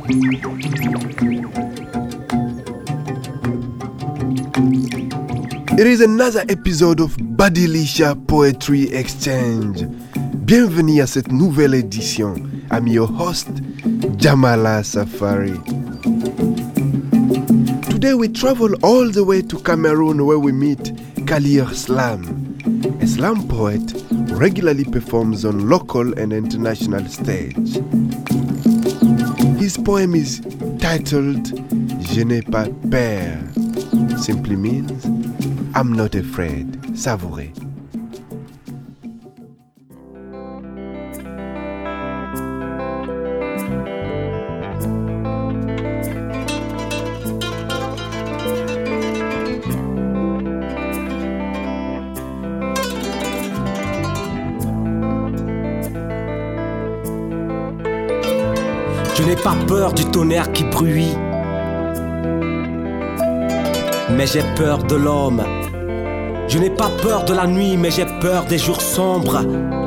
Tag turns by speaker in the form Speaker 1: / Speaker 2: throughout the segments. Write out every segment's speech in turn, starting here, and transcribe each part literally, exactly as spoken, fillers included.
Speaker 1: It is another episode of Badilisha Poetry Exchange. Bienvenue à cette nouvelle édition. I'm your host, Jamala Safari. Today we travel all the way to Cameroon where we meet Kalir Slam, a slam poet who regularly performs on local and international stage. His poem is titled Je n'ai pas peur, simply means I'm not afraid. Savourez.
Speaker 2: Je n'ai pas peur du tonnerre qui bruit, mais j'ai peur de l'homme. Je n'ai pas peur de la nuit, mais j'ai peur des jours sombres.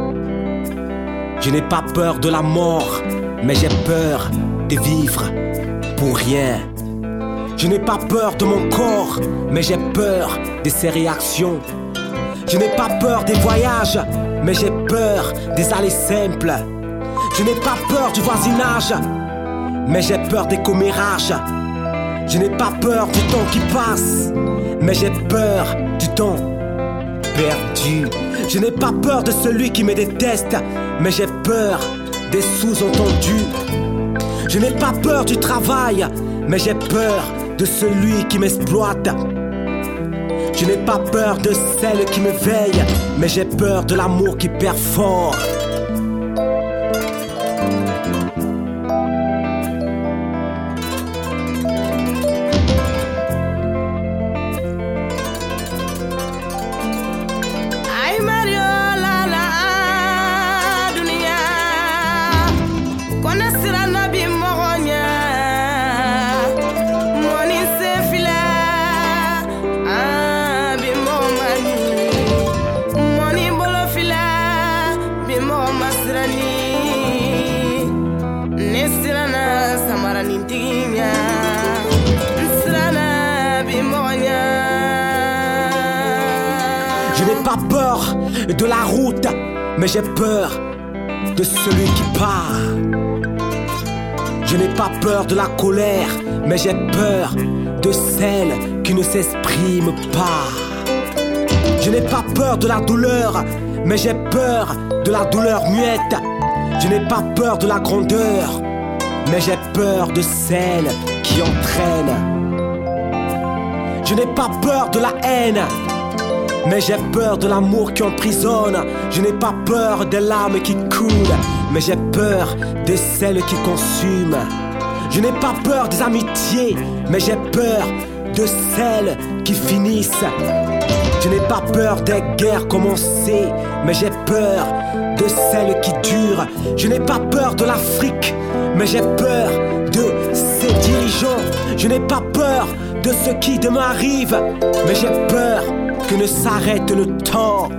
Speaker 2: Je n'ai pas peur de la mort, mais j'ai peur de vivre pour rien. Je n'ai pas peur de mon corps, mais j'ai peur de ses réactions. Je n'ai pas peur des voyages, mais j'ai peur des allées simples. Je n'ai pas peur du voisinage, mais j'ai peur des commérages. Je n'ai pas peur du temps qui passe, mais j'ai peur du temps perdu. Je n'ai pas peur de celui qui me déteste, mais j'ai peur des sous-entendus. Je n'ai pas peur du travail, mais j'ai peur de celui qui m'exploite. Je n'ai pas peur de celle qui me veille, mais j'ai peur de l'amour qui perfore. Je n'ai pas peur de la route, mais j'ai peur de celui qui part. Je n'ai pas peur de la colère, mais j'ai peur de celle qui ne s'exprime pas. Je n'ai pas peur de la douleur, mais j'ai peur de la douleur muette. Je n'ai pas peur de la grandeur, mais j'ai peur de celle qui entraîne. Je n'ai pas peur de la haine, mais j'ai peur de l'amour qui emprisonne. Je n'ai pas peur des larmes qui coulent, mais j'ai peur de celles qui consument. Je n'ai pas peur des amitiés, mais j'ai peur de celles qui finissent. Je n'ai pas peur des guerres commencées, mais j'ai peur de celles qui durent. Je n'ai pas peur de l'Afrique, mais j'ai peur de ses dirigeants. Je n'ai pas peur de ce qui demain arrive, mais j'ai peur que ne s'arrête le temps.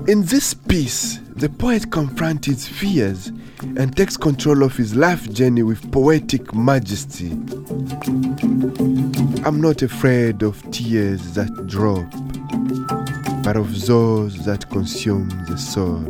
Speaker 1: In this piece, the poet confronts his fears and takes control of his life journey with poetic majesty. I'm not afraid of tears that drop, but of those that consume the soul.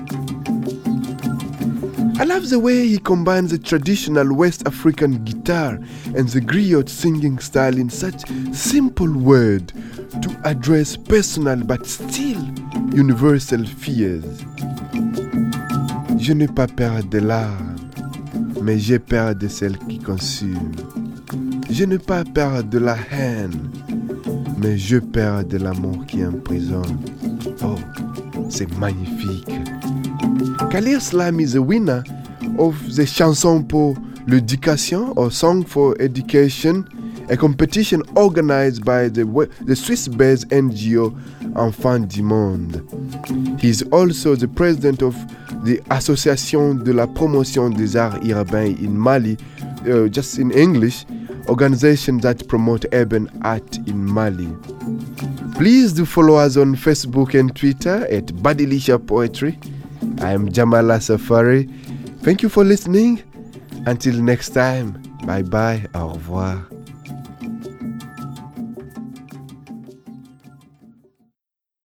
Speaker 1: I love the way he combines the traditional West African guitar and the griot singing style in such simple words to address personal but still universal fears. Je n'ai pas peur des larmes, mais j'ai peur de celles qui consument. Je n'ai pas peur de la haine, mais j'ai peur de l'amour qui emprisonne. Oh, c'est magnifique. Kalir Slam is a winner of the Chanson pour l'Éducation or Song for Education, a competition organized by the, the Swiss-based N G O Enfants du Monde. He is also the president of the Association de la Promotion des Arts Urbains in Mali, uh, just in English, organization that promote urban art in Mali. Please do follow us on Facebook and Twitter at Badilisha Poetry. I am Jamala Safari. Thank you for listening. Until next time, bye bye, au revoir.